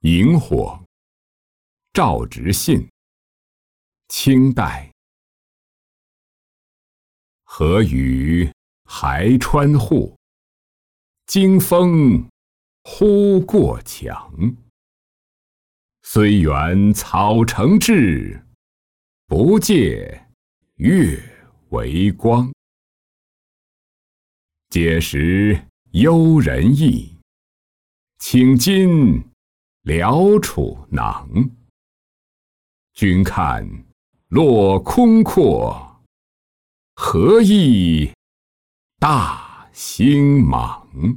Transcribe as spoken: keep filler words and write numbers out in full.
萤火，赵执信，清代。河雨还穿户，惊风忽过墙。虽园草成志，不借月为光。碣石幽人意，请今辽楚囊。君看落空阔，何意大兴莽。